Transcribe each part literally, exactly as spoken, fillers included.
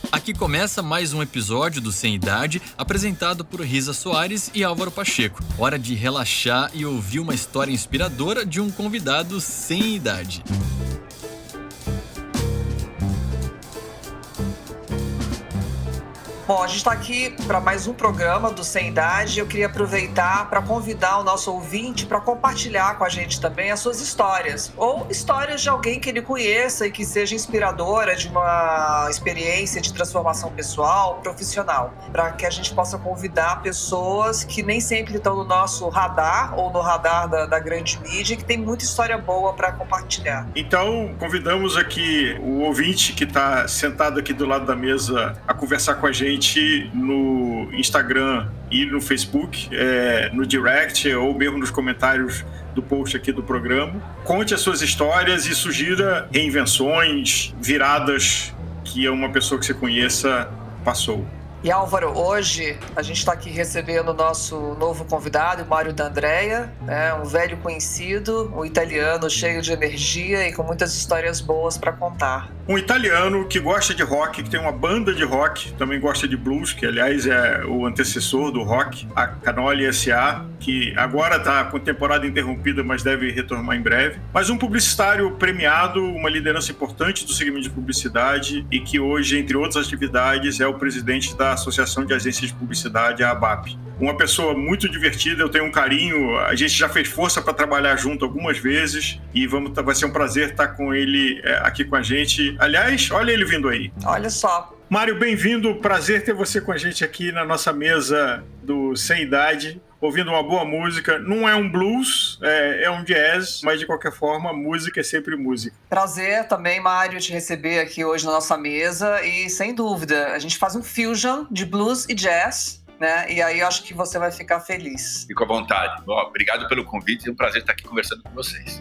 Aqui começa mais um episódio do Sem Idade, apresentado por Risa Soares e Álvaro Pacheco. Hora de relaxar e ouvir uma história inspiradora de um convidado sem idade. Bom, a gente está aqui para mais um programa do Sem Idade. Eu queria aproveitar para convidar o nosso ouvinte para compartilhar com a gente também as suas histórias. Ou histórias de alguém que ele conheça e que seja inspiradora de uma experiência de transformação pessoal, profissional. Para que a gente possa convidar pessoas que nem sempre estão no nosso radar ou no radar da, da grande mídia e que tem muita história boa para compartilhar. Então, convidamos aqui o ouvinte que está sentado aqui do lado da mesa a conversar com a gente no Instagram e no Facebook, é, no direct ou mesmo nos comentários do post aqui do programa. Conte as suas histórias e sugira reinvenções, viradas que uma pessoa que você conheça passou. E Álvaro, hoje a gente está aqui recebendo o nosso novo convidado, o Mário D'Andrea, né, um velho conhecido, um italiano cheio de energia e com muitas histórias boas para contar. Um italiano que gosta de rock, que tem uma banda de rock, também gosta de blues, que aliás é o antecessor do rock, a Canoli S A, que agora está com temporada interrompida, mas deve retornar em breve. Mas um publicitário premiado, uma liderança importante do segmento de publicidade e que hoje, entre outras atividades, é o presidente da Associação de Agências de Publicidade, a ABAP. Uma pessoa muito divertida, eu tenho um carinho, a gente já fez força para trabalhar junto algumas vezes e vamos, vai ser um prazer estar com ele é, aqui com a gente. Aliás, olha ele vindo aí. Olha só. Mário, bem-vindo, prazer ter você com a gente aqui na nossa mesa do Sem Idade, ouvindo uma boa música. Não é um blues, é, é um jazz, mas de qualquer forma, música é sempre música. Prazer também, Mário, te receber aqui hoje na nossa mesa e, sem dúvida, a gente faz um fusion de blues e jazz, né? E aí eu acho que você vai ficar feliz. Fico à vontade. Bom, obrigado pelo convite, é um prazer estar aqui conversando com vocês.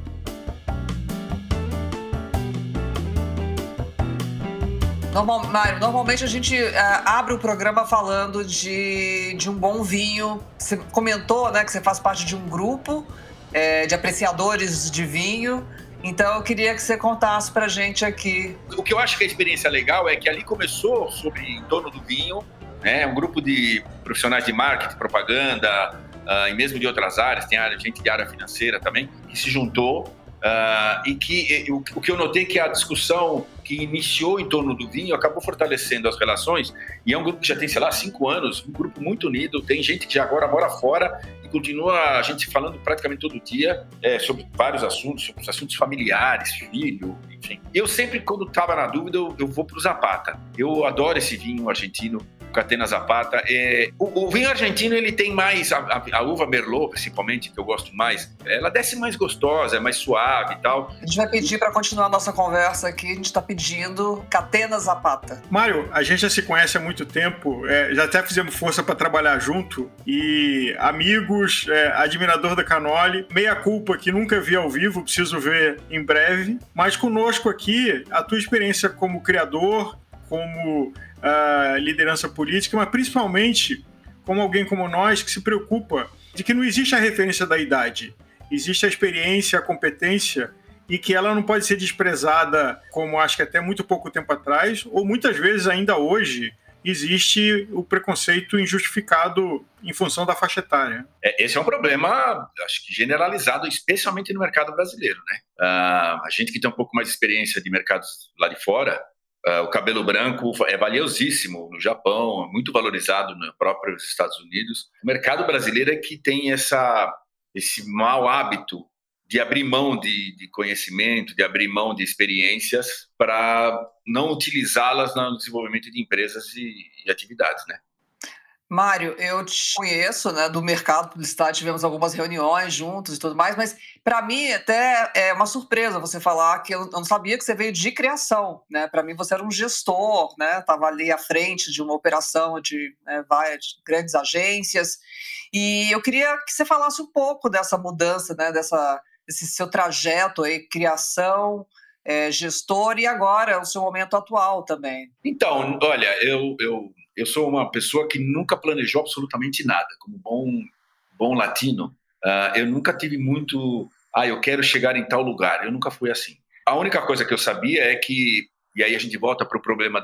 Normal, Mário, normalmente a gente uh, abre o programa falando de, de um bom vinho. Você comentou, né, que você faz parte de um grupo é, de apreciadores de vinho. Então eu queria que você contasse pra gente aqui. O que eu acho que a experiência legal é que ali começou sobre em torno do vinho, né, um grupo de profissionais de marketing, propaganda, uh, e mesmo de outras áreas, tem área, gente de área financeira também, que se juntou. Uh, e que o, o que eu notei é que a discussão que iniciou em torno do vinho acabou fortalecendo as relações, e é um grupo que já tem, sei lá, cinco anos, um grupo muito unido, tem gente que já agora mora fora e continua a gente falando praticamente todo dia é, sobre vários assuntos, sobre os assuntos familiares, filho, enfim. Eu sempre, quando estava na dúvida, eu, eu vou para o Zapata. Eu adoro esse vinho argentino, Catena Zapata. É, o, o vinho argentino, ele tem mais, a, a, a uva Merlot, principalmente, que eu gosto mais, ela desce mais gostosa, é mais suave e tal. A gente vai pedir para continuar a nossa conversa aqui, a gente está pedindo Catena Zapata. Mário, a gente já se conhece há muito tempo, é, já até fizemos força para trabalhar junto, e amigos, é, admirador da Canoli, meia culpa que nunca vi ao vivo, preciso ver em breve, mas conosco aqui, a tua experiência como criador, como uh, liderança política, mas principalmente como alguém como nós que se preocupa de que não existe a referência da idade, existe a experiência, a competência, e que ela não pode ser desprezada como acho que até muito pouco tempo atrás, ou muitas vezes ainda hoje existe o preconceito injustificado em função da faixa etária. Esse é um problema, acho que generalizado, especialmente no mercado brasileiro, né? Uh, a gente que tem um pouco mais de experiência de mercados lá de fora, Uh, o cabelo branco é valiosíssimo no Japão, muito valorizado nos próprios Estados Unidos. O mercado brasileiro é que tem essa, esse mau hábito de abrir mão de, de conhecimento, de abrir mão de experiências para não utilizá-las no desenvolvimento de empresas e, e atividades, né? Mário, eu te conheço, né, do mercado publicitário, tivemos algumas reuniões juntos e tudo mais, mas para mim até é uma surpresa você falar que eu não sabia que você veio de criação, né? Para mim você era um gestor, né? Estava ali à frente de uma operação de, né, várias grandes agências, e eu queria que você falasse um pouco dessa mudança, né, dessa, desse seu trajeto aí, criação, é, gestor, e agora o seu momento atual também. Então, olha, eu... eu... Eu sou uma pessoa que nunca planejou absolutamente nada. Como bom, bom latino, uh, eu nunca tive muito... Ah, eu quero chegar em tal lugar. Eu nunca fui assim. A única coisa que eu sabia é que... E aí a gente volta para o problema da,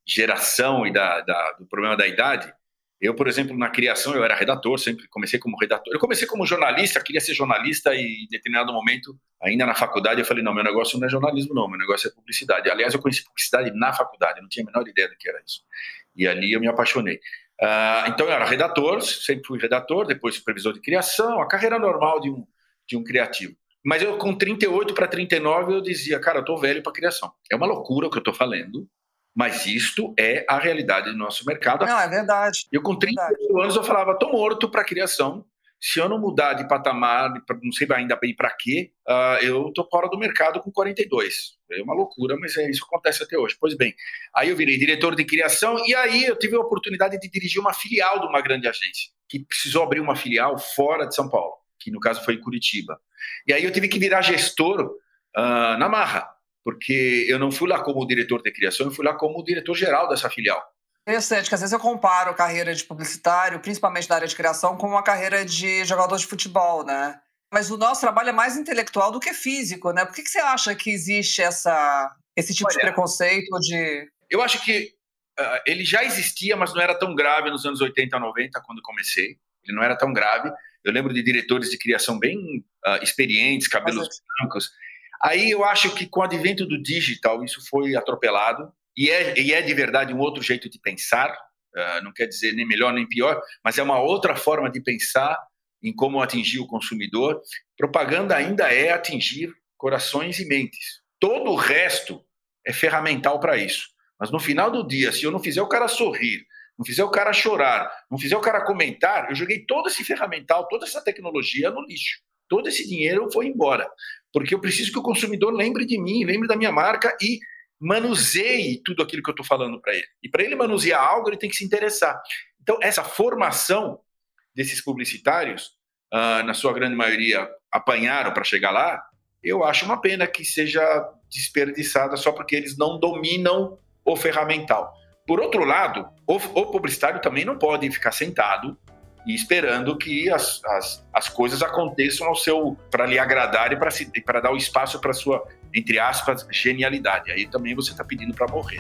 geração e da, da, do problema da idade. Eu, por exemplo, na criação, eu era redator, sempre comecei como redator. Eu comecei como jornalista, queria ser jornalista e em determinado momento, ainda na faculdade, eu falei, não, meu negócio não é jornalismo não, meu negócio é publicidade. Aliás, eu conheci publicidade na faculdade, eu não tinha a menor ideia do que era isso. E ali eu me apaixonei. Uh, então eu era redator, sempre fui redator, depois supervisor de criação, a carreira normal de um, de um criativo. Mas eu com trinta e oito para trinta e nove eu dizia, cara, eu tô velho para criação. É uma loucura o que eu tô falando, mas isto é a realidade do nosso mercado. Não, é verdade. Eu com trinta e oito anos eu falava, tô morto para criação. Se eu não mudar de patamar, não sei ainda bem para quê, uh, eu tô fora do mercado com quarenta e dois. É uma loucura, mas é isso que acontece até hoje. Pois bem, aí eu virei diretor de criação e aí eu tive a oportunidade de dirigir uma filial de uma grande agência, que precisou abrir uma filial fora de São Paulo, que no caso foi em Curitiba. E aí eu tive que virar gestor uh, na marra, porque eu não fui lá como diretor de criação, eu fui lá como diretor-geral dessa filial. Interessante, que às vezes eu comparo a carreira de publicitário, principalmente da área de criação, com uma carreira de jogador de futebol, né? Mas o nosso trabalho é mais intelectual do que físico, né? Por que, que você acha que existe essa, esse tipo Olha, de preconceito? De... Eu acho que uh, ele já existia, mas não era tão grave nos anos oitenta, noventa, quando comecei. Ele não era tão grave. Eu lembro de diretores de criação bem uh, experientes, cabelos mas... brancos. Aí eu acho que com o advento do digital, isso foi atropelado. E é, e é de verdade um outro jeito de pensar, uh, não quer dizer nem melhor nem pior, mas é uma outra forma de pensar em como atingir o consumidor. Propaganda ainda é atingir corações e mentes. Todo o resto é ferramental para isso. Mas no final do dia, se eu não fizer o cara sorrir, não fizer o cara chorar, não fizer o cara comentar, eu joguei todo esse ferramental, toda essa tecnologia no lixo. Todo esse dinheiro foi embora. Porque eu preciso que o consumidor lembre de mim, lembre da minha marca e manuseie tudo aquilo que eu estou falando para ele. E para ele manusear algo, ele tem que se interessar. Então, essa formação desses publicitários, uh, na sua grande maioria, apanharam para chegar lá, eu acho uma pena que seja desperdiçada só porque eles não dominam o ferramental. Por outro lado, o, o publicitário também não pode ficar sentado e esperando que as, as, as coisas aconteçam ao seu, para lhe agradar e para dar o espaço para a sua, entre aspas, genialidade. Aí também você está pedindo para morrer.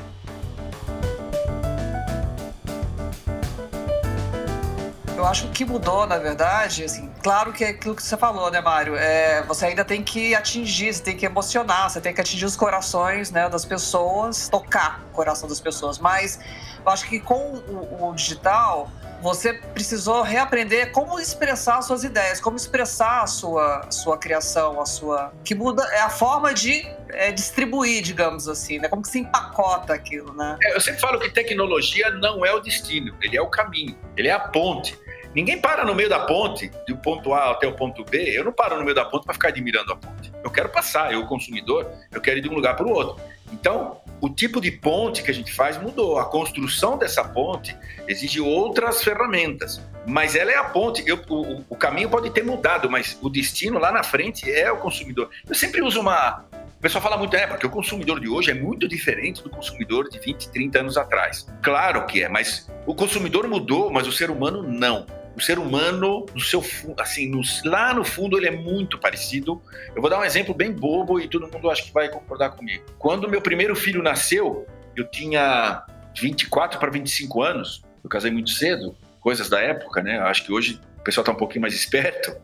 Eu acho que o que mudou, na verdade, assim, claro que é aquilo que você falou, né, Mário? É, você ainda tem que atingir, você tem que emocionar, você tem que atingir os corações, né, das pessoas, tocar o coração das pessoas. Mas eu acho que com o, o digital, você precisou reaprender como expressar suas ideias, como expressar a sua, sua criação, a sua... que muda é a forma de é, distribuir, digamos assim, né? Como que se empacota aquilo, né? É, eu sempre falo que tecnologia não é o destino, ele é o caminho, ele é a ponte. Ninguém para no meio da ponte, do ponto A até o ponto B. Eu não paro no meio da ponte para ficar admirando a ponte. Eu quero passar, eu, consumidor, eu quero ir de um lugar para o outro. Então, o tipo de ponte que a gente faz mudou. A construção dessa ponte exige outras ferramentas. Mas ela é a ponte. Eu, o, o caminho pode ter mudado, mas o destino lá na frente é o consumidor. Eu sempre uso uma... O pessoal fala muito, é, porque o consumidor de hoje é muito diferente do consumidor de vinte, trinta anos atrás. Claro que é, mas o consumidor mudou, mas o ser humano não. O ser humano, no seu, assim, no, lá no fundo, ele é muito parecido. Eu vou dar um exemplo bem bobo e todo mundo acho que vai concordar comigo. Quando meu primeiro filho nasceu, eu tinha vinte e quatro para vinte e cinco anos. Eu casei muito cedo, coisas da época, né? Eu acho que hoje o pessoal está um pouquinho mais esperto.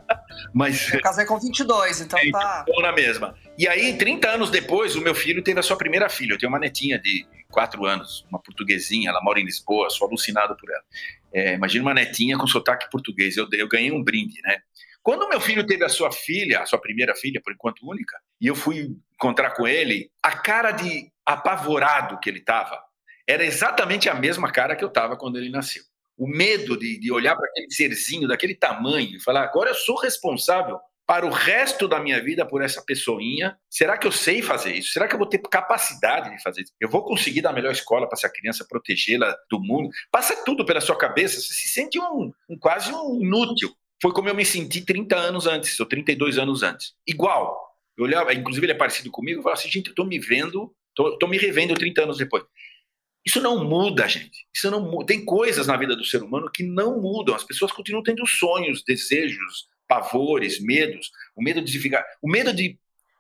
Mas eu casei com vinte e dois, então é, tá... Então, na mesma. E aí, trinta anos depois, o meu filho teve a sua primeira filha. Eu tenho uma netinha de quatro anos, uma portuguesinha, ela mora em Lisboa, sou alucinado por ela. É, imagina uma netinha com sotaque português, eu, eu ganhei um brinde, né? Quando o meu filho teve a sua filha, a sua primeira filha, por enquanto única, e eu fui encontrar com ele, a cara de apavorado que ele estava era exatamente a mesma cara que eu estava quando ele nasceu. O medo de, de olhar para aquele serzinho daquele tamanho e falar, agora eu sou responsável para o resto da minha vida por essa pessoinha. Será que eu sei fazer isso? Será que eu vou ter capacidade de fazer isso? Eu vou conseguir dar a melhor escola para essa criança, protegê-la do mundo? Passa tudo pela sua cabeça, você se sente um, um quase um inútil. Foi como eu me senti trinta anos antes, ou trinta e dois anos antes. Igual. Eu olhava, inclusive ele é parecido comigo, eu falava assim, gente, eu estou me vendo, estou me revendo trinta anos depois. Isso não muda, gente. Isso não muda. Tem coisas na vida do ser humano que não mudam. As pessoas continuam tendo sonhos, desejos, pavores, medos. O medo de ficar, o medo de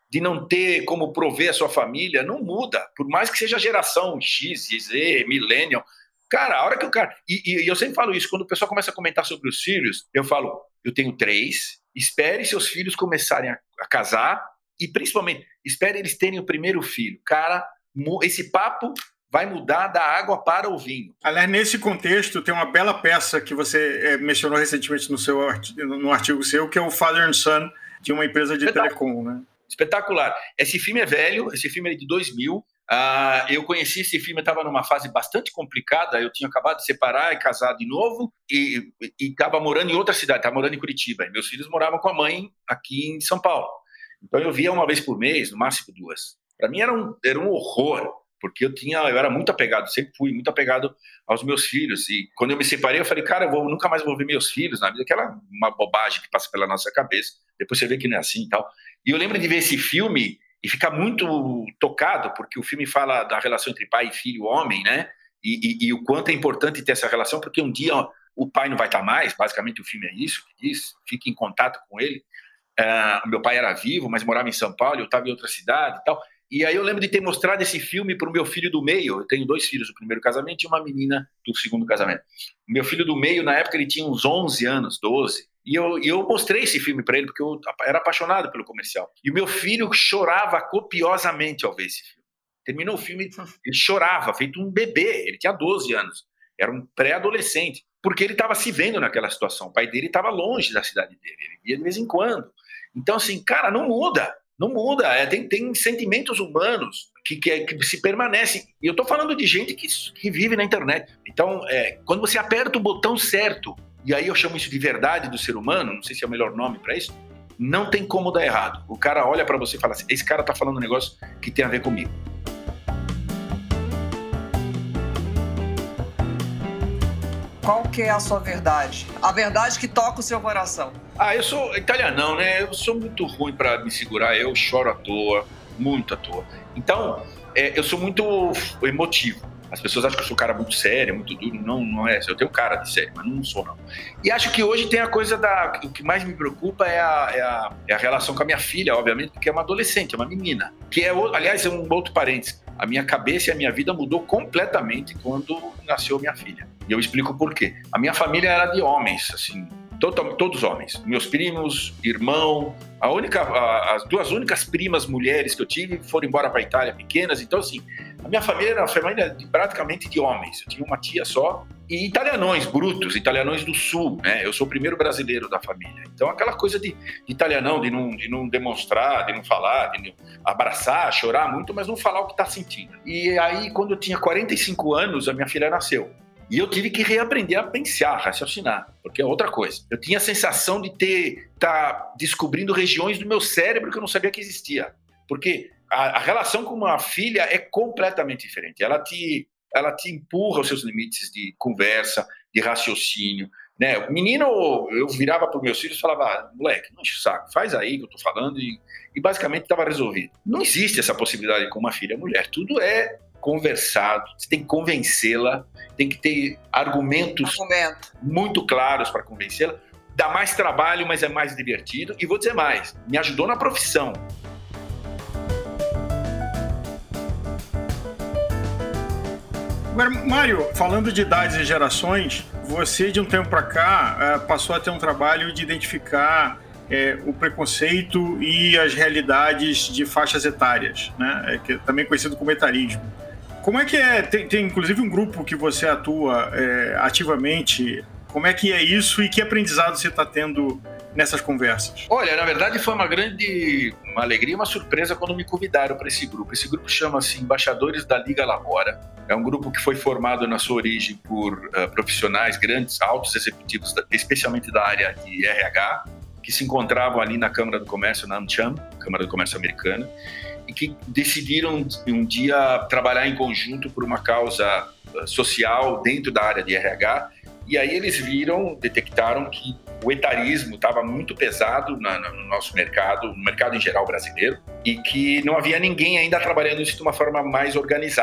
de não ter como prover a sua família, não muda. Por mais que seja geração X, Z, Millennial. Cara, a hora que o cara... E, e eu sempre falo isso, quando o pessoal começa a comentar sobre os filhos, eu falo, eu tenho três, espere seus filhos começarem a, a casar e, principalmente, espere eles terem o primeiro filho. Cara, esse papo vai mudar da água para o vinho. Aliás, nesse contexto, tem uma bela peça que você é, mencionou recentemente no, seu artigo, no artigo seu, que é o Father and Son, de uma empresa de telecom, né? Espetacular. Esse filme é velho, esse filme é de dois mil. Uh, eu conheci esse filme, eu estava numa fase bastante complicada, eu tinha acabado de separar e casar de novo e estava morando em outra cidade, estava morando em Curitiba. E meus filhos moravam com a mãe aqui em São Paulo. Então eu via uma vez por mês, no máximo duas. Para mim era um, era um horror, porque eu, tinha, eu era muito apegado, sempre fui muito apegado aos meus filhos. E quando eu me separei, eu falei, cara, eu vou, nunca mais vou ver meus filhos na vida, que era uma bobagem que passa pela nossa cabeça. Depois você vê que não é assim e tal. E eu lembro de ver esse filme e ficar muito tocado, porque o filme fala da relação entre pai e filho, homem, né? E, e, e o quanto é importante ter essa relação, porque um dia o pai não vai estar mais, basicamente o filme é isso que diz, fique em contato com ele. Uh, meu pai era vivo, mas morava em São Paulo, eu estava em outra cidade e tal. E aí eu lembro de ter mostrado esse filme para o meu filho do meio. Eu tenho dois filhos do primeiro casamento e uma menina do segundo casamento. O meu filho do meio, na época, ele tinha uns onze anos, doze. E eu, e eu mostrei esse filme para ele, porque eu era apaixonado pelo comercial. E o meu filho chorava copiosamente ao ver esse filme. Terminou o filme, ele chorava, feito um bebê. Ele tinha doze anos. Era um pré-adolescente. Porque ele estava se vendo naquela situação. O pai dele estava longe da cidade dele. Ele via de vez em quando. Então, assim, cara, não muda. Não muda. É, tem, tem sentimentos humanos que, que, que se permanecem. E eu estou falando de gente que, que vive na internet. Então, é, quando você aperta o botão certo, e aí eu chamo isso de verdade do ser humano, não sei se é o melhor nome para isso, não tem como dar errado. O cara olha para você e fala assim, esse cara tá falando um negócio que tem a ver comigo. Qual que é a sua verdade? A verdade que toca o seu coração. Ah, eu sou italianão, né? Eu sou muito ruim para me segurar, eu choro à toa, muito à toa. Então, é, eu sou muito emotivo. As pessoas acham que eu sou um cara muito sério, muito duro. Não, não é. Eu tenho cara de sério, mas não sou, não. E acho que hoje tem a coisa da... O que mais me preocupa é a, é a, é a relação com a minha filha, obviamente, porque é uma adolescente, é uma menina. Que é, aliás, é um outro parênteses. A minha cabeça e a minha vida mudou completamente quando nasceu minha filha. E eu explico por quê. A minha família era de homens, assim... Todos, todos homens, meus primos, irmão, a única, a, as duas únicas primas mulheres que eu tive foram embora para a Itália, pequenas. Então, assim, a minha família era uma família de, praticamente de homens. Eu tinha uma tia só e italianões brutos, italianões do sul, né? Eu sou o primeiro brasileiro da família. Então, aquela coisa de, de italianão, de não, de não demonstrar, de não falar, de não abraçar, chorar muito, mas não falar o que está sentindo. E aí, quando eu tinha quarenta e cinco anos, a minha filha nasceu. E eu tive que reaprender a pensar, raciocinar, porque é outra coisa. Eu tinha a sensação de ter tá descobrindo regiões do meu cérebro que eu não sabia que existia. Porque a, a relação com uma filha é completamente diferente. Ela te, ela te empurra aos seus limites de conversa, de raciocínio. Né? O menino, eu virava para os meus filhos e falava, ah, moleque, não enche o saco, faz aí que eu estou falando, e, e basicamente estava resolvido. Não existe essa possibilidade com uma filha mulher. Tudo é conversado, você tem que convencê-la, tem que ter argumentos Argumento. muito claros para convencê-la. Dá mais trabalho, mas é mais divertido. E vou dizer mais, me ajudou na profissão. Agora, Mário, falando de idades e gerações, você de um tempo para cá passou a ter um trabalho de identificar é, o preconceito e as realidades de faixas etárias, né? É, que é também conhecido como etarismo. Como é que é? Tem, tem inclusive um grupo que você atua é, ativamente. Como é que é isso e que aprendizado você está tendo nessas conversas? Olha, na verdade foi uma grande uma alegria e uma surpresa quando me convidaram para esse grupo. Esse grupo chama-se Embaixadores da Liga Labora. É um grupo que foi formado na sua origem por uh, profissionais grandes, altos executivos, especialmente da área de R H, que se encontravam ali na Câmara do Comércio, na AmCham, Câmara do Comércio Americana, e que decidiram um dia trabalhar em conjunto por uma causa social dentro da área de R H. E aí eles viram, detectaram que o etarismo estava muito pesado na, no nosso mercado, no mercado em geral brasileiro, e que não havia ninguém ainda trabalhando isso de uma forma mais organizada.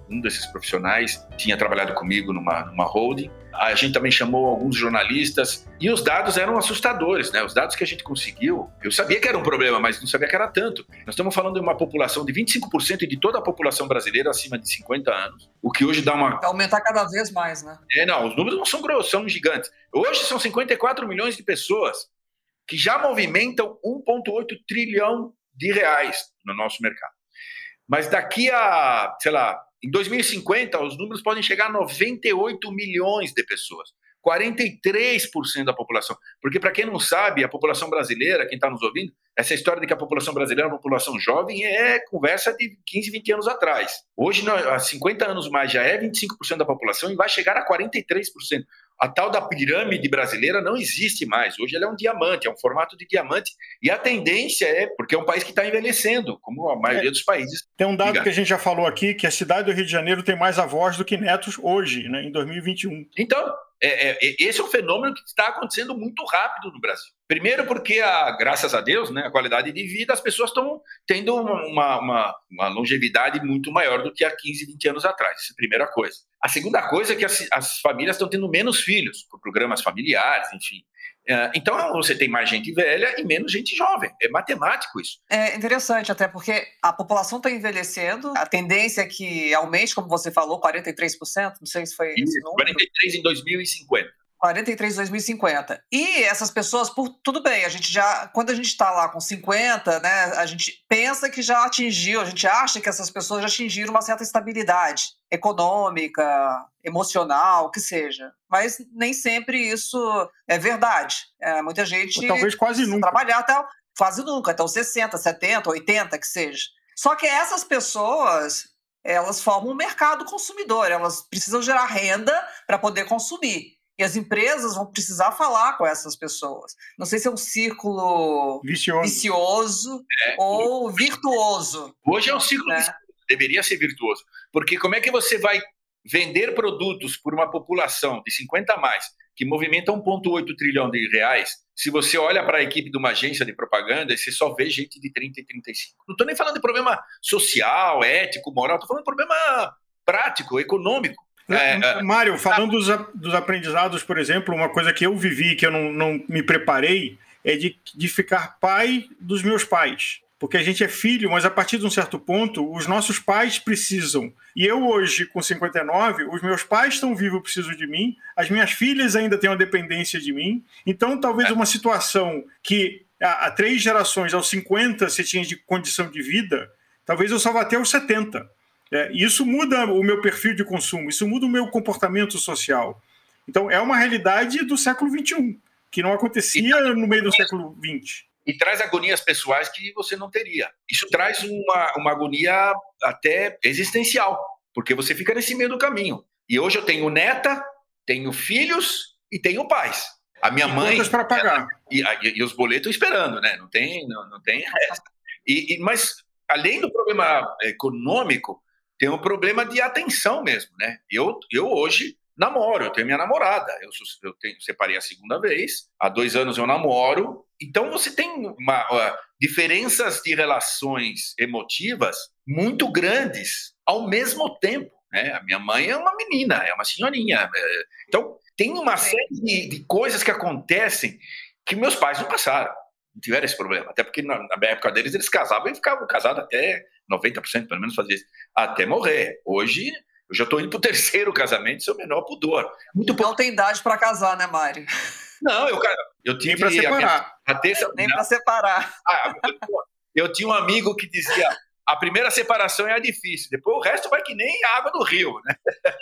um desses profissionais tinha trabalhado comigo numa, numa holding. A gente também chamou alguns jornalistas e os dados eram assustadores, né? Os dados que a gente conseguiu, eu sabia que era um problema, mas não sabia que era tanto. Nós estamos falando de uma população de vinte e cinco por cento de toda a população brasileira acima de cinquenta anos, o que hoje dá uma... Vai aumentar cada vez mais, né? É, não, os números não são grossos, são gigantes. Hoje são cinquenta e quatro milhões de pessoas que já movimentam um vírgula oito trilhão de reais no nosso mercado. Mas daqui a, sei lá, em dois mil e cinquenta, os números podem chegar a noventa e oito milhões de pessoas. quarenta e três por cento da população. Porque, para quem não sabe, a população brasileira, quem está nos ouvindo, essa história de que a população brasileira é uma população jovem é conversa de quinze, vinte anos atrás. Hoje, há cinquenta anos mais, já é vinte e cinco por cento da população e vai chegar a quarenta e três por cento. A tal da pirâmide brasileira não existe mais. Hoje ela é um diamante, é um formato de diamante. E a tendência é, porque é um país que está envelhecendo, como a maioria é. dos países. Tem um dado Diga. que a gente já falou aqui, que a cidade do Rio de Janeiro tem mais avós do que netos hoje, né, em dois mil e vinte e um. Então, é, é, esse é um fenômeno que está acontecendo muito rápido no Brasil. Primeiro porque, a, graças a Deus, né, a qualidade de vida, as pessoas estão tendo uma, uma, uma longevidade muito maior do que há quinze, vinte anos atrás. Essa é a primeira coisa. A segunda coisa é que as, as famílias estão tendo menos filhos, por programas familiares, enfim. Então, você tem mais gente velha e menos gente jovem. É matemático isso. É interessante até porque a população está envelhecendo, a tendência é que aumente, como você falou, quarenta e três por cento, não sei se foi isso, esse número. quarenta e três por cento em dois mil e cinquenta. quarenta e três em dois mil e cinquenta. E essas pessoas, por, tudo bem, a gente já, quando a gente está lá com cinquenta, né, a gente pensa que já atingiu, a gente acha que essas pessoas já atingiram uma certa estabilidade econômica, emocional, o que seja. Mas nem sempre isso é verdade. É, muita gente... Ou talvez quase nunca. Trabalhar até, quase nunca, até os sessenta, setenta, oitenta, que seja. Só que essas pessoas, elas formam um mercado consumidor, elas precisam gerar renda para poder consumir. E as empresas vão precisar falar com essas pessoas. Não sei se é um círculo vicioso, vicioso é. ou virtuoso. Hoje é um círculo né? vicioso, deveria ser virtuoso. Porque como é que você vai vender produtos por uma população de cinquenta a mais, que movimenta um vírgula oito trilhão de reais, se você olha para a equipe de uma agência de propaganda e você só vê gente de trinta e trinta e cinco? Não estou nem falando de problema social, ético, moral, estou falando de problema prático, econômico. É, Mário, falando dos, dos aprendizados, por exemplo, uma coisa que eu vivi, que eu não, não me preparei, é de, de ficar pai dos meus pais. Porque a gente é filho, mas a partir de um certo ponto, os nossos pais precisam. E eu hoje, com cinquenta e nove, os meus pais estão vivos, precisam de mim, as minhas filhas ainda têm uma dependência de mim. Então, talvez uma situação que há, há três gerações, aos cinquenta, você tinha de condição de vida, talvez eu só vá até aos setenta. É, isso muda o meu perfil de consumo, isso muda o meu comportamento social. Então, é uma realidade do século vinte e um, que não acontecia no meio do século vinte. E traz agonias pessoais que você não teria. Isso traz uma, uma agonia até existencial, porque você fica nesse meio do caminho. E hoje eu tenho neta, tenho filhos e tenho pais. A minha e mãe... contas para pagar. Ela, e, e, e os boletos esperando, né? Não tem, não, não tem resto. E, e, mas, além do problema econômico, tem um problema de atenção mesmo, né? Eu, eu hoje namoro, eu tenho minha namorada, eu, eu tenho, separei a segunda vez, há dois anos eu namoro, então você tem uma, uh, diferenças de relações emotivas muito grandes ao mesmo tempo, né? A minha mãe é uma menina, é uma senhorinha, é, então tem uma série de, de coisas que acontecem que meus pais não passaram, não tiveram esse problema, até porque na, na época deles eles casavam e ficavam casados até noventa por cento, pelo menos fazia isso, até morrer. Hoje eu já estou indo para o terceiro casamento, seu menor pudor. Muito não pouco... tem idade para casar, né, Mário? Não, eu, eu tive... Nem para separar. A, a terça... Nem para separar. Ah, eu, eu tinha um amigo que dizia, a primeira separação é a difícil, depois o resto vai que nem a água do rio, né?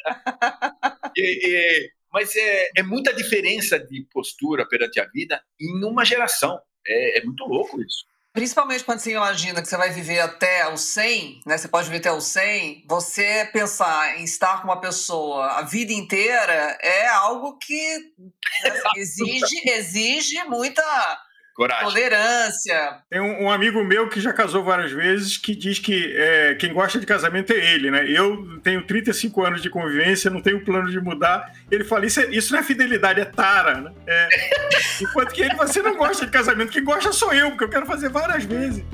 e, e, mas é, é muita diferença de postura perante a vida em uma geração. É, é muito louco isso. Principalmente quando você imagina que você vai viver até os cem, né? Você pode viver até os cem, você pensar em estar com uma pessoa a vida inteira é algo que exige, exige muita coragem, tolerância. Tem um, um amigo meu que já casou várias vezes que diz que é, quem gosta de casamento é ele, né? Eu tenho trinta e cinco anos de convivência, não tenho plano de mudar. Ele fala, isso, é, isso não é fidelidade, é tara, né? É, enquanto que ele, você não gosta de casamento, quem gosta sou eu, porque eu quero fazer várias vezes.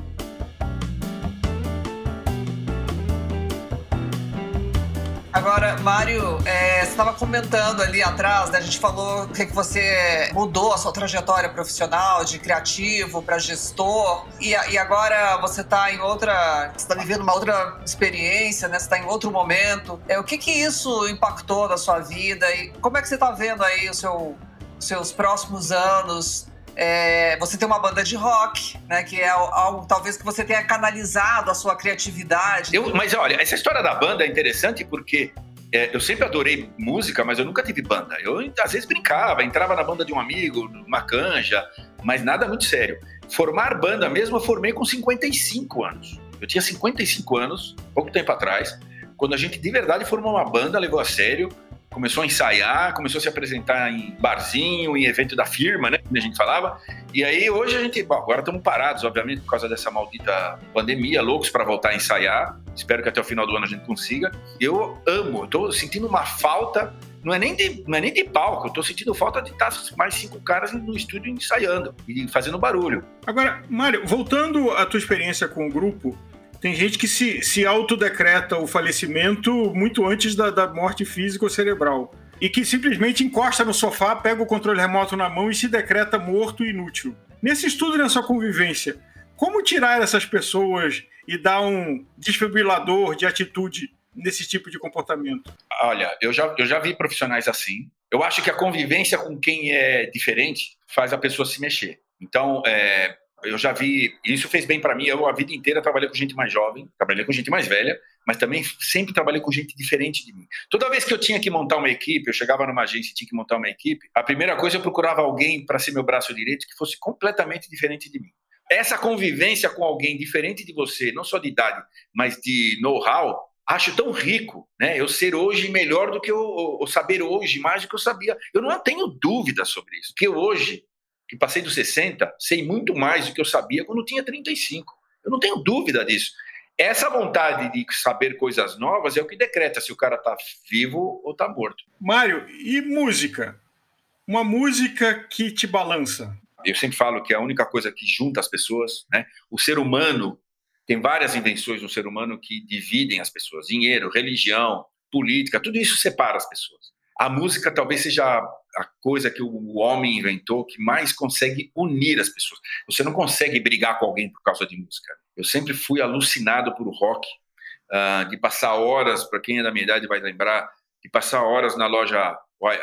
Agora, Mário, é, você estava comentando ali atrás, né, a gente falou que, que você mudou a sua trajetória profissional de criativo para gestor e, e agora você está em outra, você está vivendo uma outra experiência, né, você está em outro momento. É, o que que isso impactou na sua vida e como é que você está vendo aí os seu, seus próximos anos? É, você tem uma banda de rock, né, que é algo talvez que você tenha canalizado a sua criatividade. Eu, mas olha, essa história da banda é interessante porque é, eu sempre adorei música, mas eu nunca tive banda. Eu às vezes brincava, entrava na banda de um amigo, numa canja, mas nada muito sério. Formar banda mesmo eu formei com cinquenta e cinco anos. Eu tinha cinquenta e cinco anos, pouco tempo atrás, quando a gente de verdade formou uma banda, levou a sério. Começou a ensaiar, começou a se apresentar em barzinho, em evento da firma, né? Como a gente falava. E aí, hoje a gente... Bom, agora estamos parados, obviamente, por causa dessa maldita pandemia, loucos para voltar a ensaiar. Espero que até o final do ano a gente consiga. Eu amo, estou sentindo uma falta... Não é nem de, não é nem de palco, eu estou sentindo falta de estar mais cinco caras no estúdio ensaiando e fazendo barulho. Agora, Mário, voltando à tua experiência com o grupo... Tem gente que se, se autodecreta o falecimento muito antes da, da morte física ou cerebral. E que simplesmente encosta no sofá, pega o controle remoto na mão e se decreta morto e inútil. Nesse estudo, nessa convivência, como tirar essas pessoas e dar um desfibrilador de atitude nesse tipo de comportamento? Olha, eu já, eu já vi profissionais assim. Eu acho que a convivência com quem é diferente faz a pessoa se mexer. Então, é... eu já vi, isso fez bem pra mim, eu a vida inteira trabalhei com gente mais jovem, trabalhei com gente mais velha, mas também sempre trabalhei com gente diferente de mim. Toda vez que eu tinha que montar uma equipe, eu chegava numa agência e tinha que montar uma equipe, a primeira coisa eu procurava alguém para ser meu braço direito que fosse completamente diferente de mim. Essa convivência com alguém diferente de você, não só de idade, mas de know-how, acho tão rico, né? Eu ser hoje melhor do que eu, eu saber hoje mais do que eu sabia. Eu não tenho dúvida sobre isso, porque hoje, que passei dos sessenta, sei muito mais do que eu sabia quando tinha trinta e cinco. Eu não tenho dúvida disso. Essa vontade de saber coisas novas é o que decreta se o cara está vivo ou está morto. Mário, e música? Uma música que te balança? Eu sempre falo que é a única coisa que junta as pessoas, né? O ser humano, tem várias invenções no ser humano que dividem as pessoas. Dinheiro, religião, política, tudo isso separa as pessoas. A música talvez seja a coisa que o homem inventou que mais consegue unir as pessoas. Você não consegue brigar com alguém por causa de música. Eu sempre fui alucinado por rock, uh, de passar horas, para quem é da minha idade vai lembrar, de passar horas na loja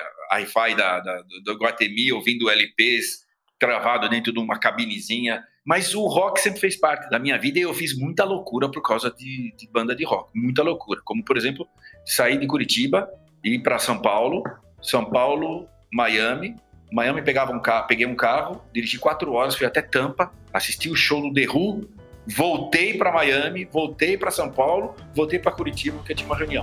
Hi-Fi da, da, do Guatemi, ouvindo L Ps travado dentro de uma cabinezinha. Mas o rock sempre fez parte da minha vida e eu fiz muita loucura por causa de, de banda de rock. Muita loucura. Como, por exemplo, sair de Curitiba, ir para São Paulo, São Paulo, Miami. Miami pegava um carro, peguei um carro, dirigi quatro horas, fui até Tampa, assisti o show do The Who, voltei para Miami, voltei para São Paulo, voltei para Curitiba porque tinha uma reunião.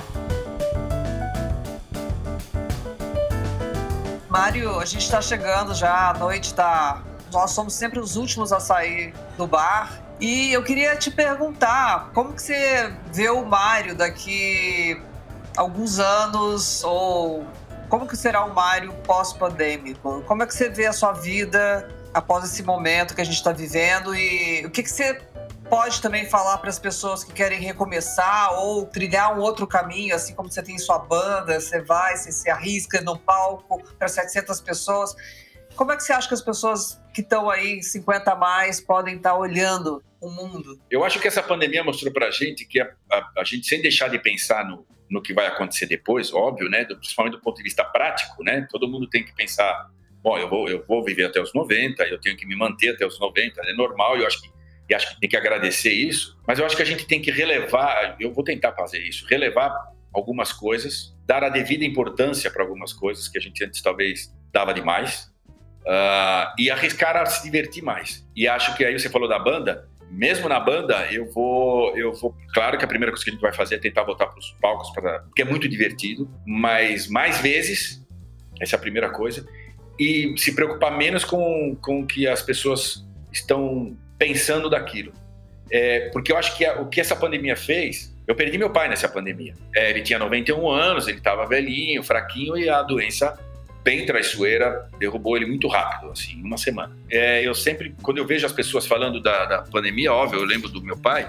Mário, a gente está chegando já, a noite tá... Nós somos sempre os últimos a sair do bar. E eu queria te perguntar, como que você vê o Mário daqui alguns anos, ou como que será o Mário pós-pandêmico? Como é que você vê a sua vida após esse momento que a gente está vivendo e o que que você pode também falar para as pessoas que querem recomeçar ou trilhar um outro caminho, assim como você tem sua banda, você vai, você se arrisca no palco para setecentas pessoas. Como é que você acha que as pessoas que estão aí cinquenta a mais podem estar olhando o mundo? Eu acho que essa pandemia mostrou para a gente que a, a, a gente, sem deixar de pensar no, no que vai acontecer depois, óbvio, né, do, principalmente do ponto de vista prático, né, todo mundo tem que pensar, bom, eu vou, eu vou viver até os noventa, eu tenho que me manter até os noventa, é normal, eu acho que, eu acho que tem que agradecer isso, mas eu acho que a gente tem que relevar, eu vou tentar fazer isso, relevar algumas coisas, dar a devida importância para algumas coisas que a gente antes talvez dava demais, uh, e arriscar a se divertir mais. E acho que aí você falou da banda, mesmo na banda, eu vou, eu vou... Claro que a primeira coisa que a gente vai fazer é tentar voltar para os palcos, pra, porque é muito divertido, mas mais vezes, essa é a primeira coisa, e se preocupar menos com, com o que as pessoas estão pensando daquilo. É, porque eu acho que a, o que essa pandemia fez... Eu perdi meu pai nessa pandemia. É, ele tinha noventa e um anos, ele estava velhinho, fraquinho, e a doença bem traiçoeira derrubou ele muito rápido, assim, em uma semana. É, eu sempre, quando eu vejo as pessoas falando da, da pandemia, óbvio, eu lembro do meu pai,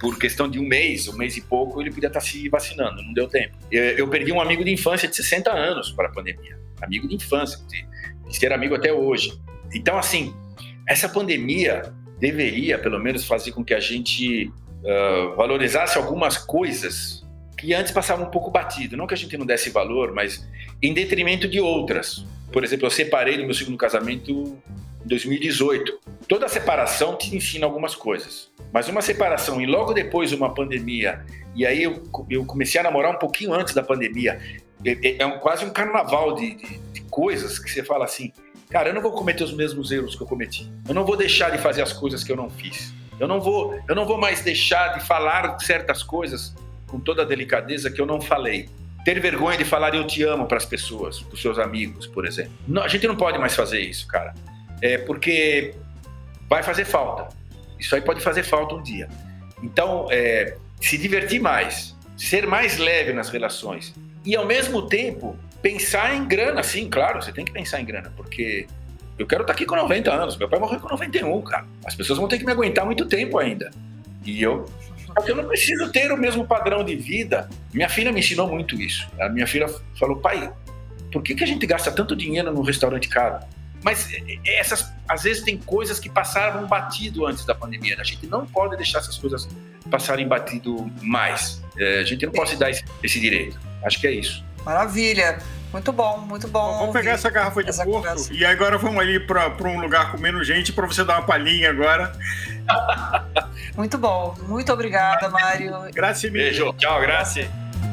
por questão de um mês, um mês e pouco, ele podia estar se vacinando, não deu tempo. Eu, eu perdi um amigo de infância de sessenta anos para a pandemia, amigo de infância, de, de ser amigo até hoje. Então, assim, essa pandemia deveria, pelo menos, fazer com que a gente uh, valorizasse algumas coisas que antes passavam um pouco batido. Não que a gente não desse valor, mas em detrimento de outras. Por exemplo, eu separei do meu segundo casamento em dois mil e dezoito. Toda separação te ensina algumas coisas. Mas uma separação e logo depois uma pandemia, e aí eu, eu comecei a namorar um pouquinho antes da pandemia, é, é um, quase um carnaval de, de, de coisas que você fala assim, cara, eu não vou cometer os mesmos erros que eu cometi. Eu não vou deixar de fazer as coisas que eu não fiz. Eu não vou, eu não vou mais deixar de falar certas coisas com toda a delicadeza que eu não falei. Ter vergonha de falar eu te amo para as pessoas, para os seus amigos, por exemplo. Não, a gente não pode mais fazer isso, cara. É porque vai fazer falta. Isso aí pode fazer falta um dia. Então, é, se divertir mais, ser mais leve nas relações e, ao mesmo tempo, pensar em grana, sim, claro, você tem que pensar em grana, porque eu quero estar aqui com noventa anos, meu pai morreu com noventa e um, cara. As pessoas vão ter que me aguentar muito tempo ainda. E eu, eu não preciso ter o mesmo padrão de vida. Minha filha me ensinou muito isso. A minha filha falou, pai, por que, que a gente gasta tanto dinheiro num restaurante caro? Mas essas, às vezes tem coisas que passaram batido antes da pandemia. A gente não pode deixar essas coisas passarem batido mais. É, a gente não pode dar esse, esse direito. Acho que é isso. Maravilha. Muito bom, muito bom. Vamos pegar essa garrafa de essa porto conversa. E agora vamos ali para um lugar com menos gente para você dar uma palhinha agora. Muito bom. Muito obrigada, Mário. Grazie mille. Beijo. Tchau, grazie.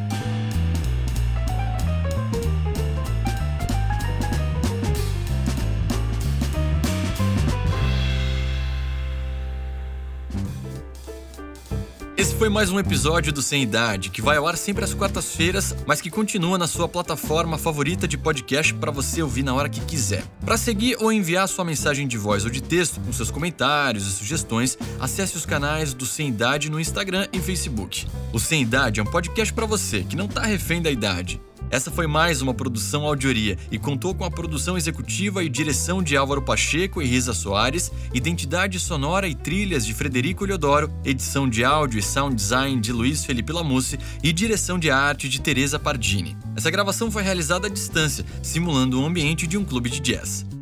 Esse foi mais um episódio do Sem Idade, que vai ao ar sempre às quartas-feiras, mas que continua na sua plataforma favorita de podcast para você ouvir na hora que quiser. Para seguir ou enviar sua mensagem de voz ou de texto com seus comentários e sugestões, acesse os canais do Sem Idade no Instagram e Facebook. O Sem Idade é um podcast para você que não está refém da idade. Essa foi mais uma produção Audioria e contou com a produção executiva e direção de Álvaro Pacheco e Risa Soares, identidade sonora e trilhas de Frederico Leodoro, edição de áudio e sound design de Luiz Felipe Lamusse e direção de arte de Teresa Pardini. Essa gravação foi realizada à distância, simulando o ambiente de um clube de jazz.